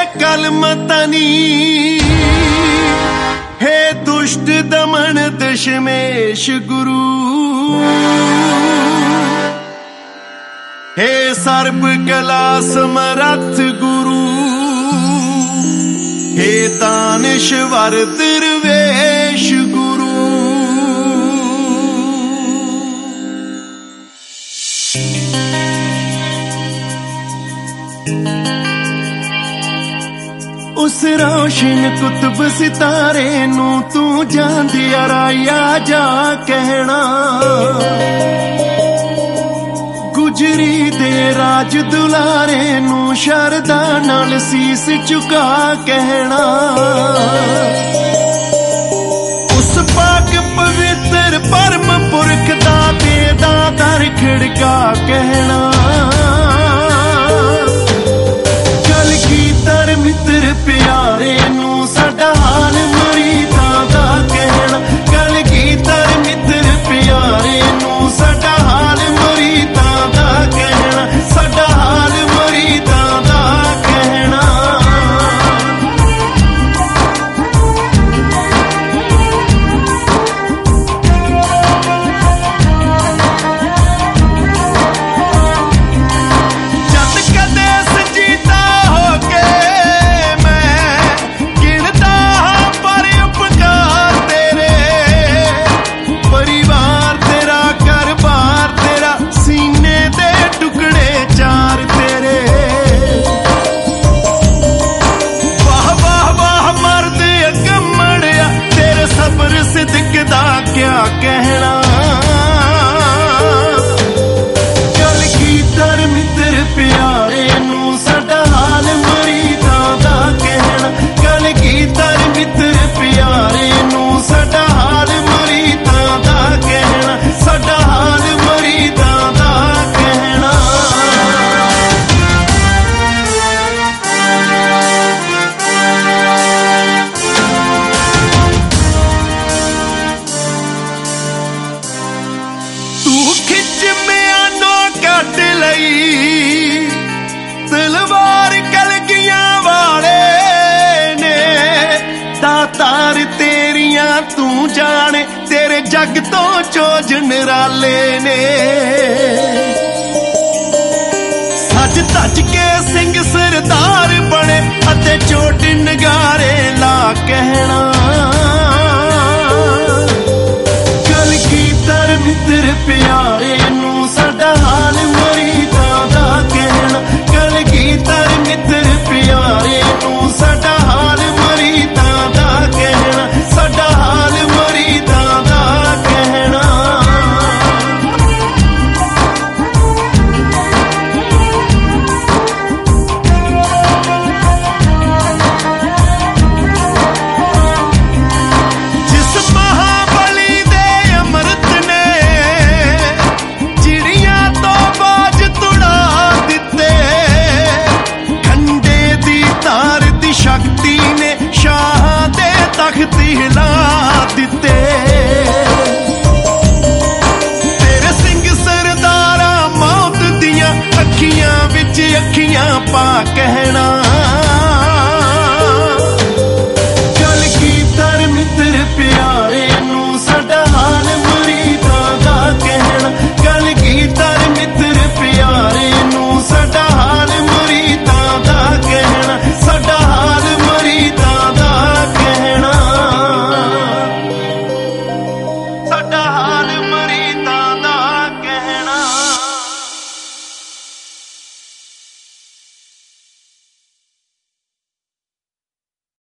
कलमतनी हे दुष्ट दमन दशमेश गुरु हे सर्प कला समरथ गुरु हे दानिशवर दरवेश गुरु। उस रोशन कुतुब सितारे नू तू जांदिया राया जा कहना, गुजरी दे राज दुलारे नू शरदा नाल सीस झुका कहना। उस पाक पवित्र परम पुरख दा बेदा दर खिड़का कहना। मित्र प्यारे नू साडा हाल मरीदां दा कहना। कलगीधर मित्र प्यारे नू साडा हाल मरीदां दा कहना। साडा हाल मरीदां दा कहना। जद कदे सजीदा होके दिखदा क्या कहना। कलगीधर मित्र प्यारे नू साडा हाल मरीदां दा कहना। कलगीधर मित्र प्यारे नू साडा हाल मरीदां दा कहना। साडा हाल मरीदां दा कहना। तलवार कलगियां वाले ने दातार तेरियां तू जाने, तेरे जग तो चोज निराले ने। सज धज के सिंह सरदार बने अते चोट नगारे ला कहना। कलगीधर मित्र प्यारे नू साडा हाल मरीदां दा कहना। कलगीधर मित्र प्यारे नू साडा हाल मरीदां दा कहना। साडा हाल मरीदां दा कहना। जिस महाबली दे अमृत ने चिड़ियां तो बाज तुड़ा दिते, खंडे दी तार दी शक्ति ने शाह दे तख्त हिला दिते। तेरे सिंह सरदारा मौत दियां अखियां विच अखियां पा कहना।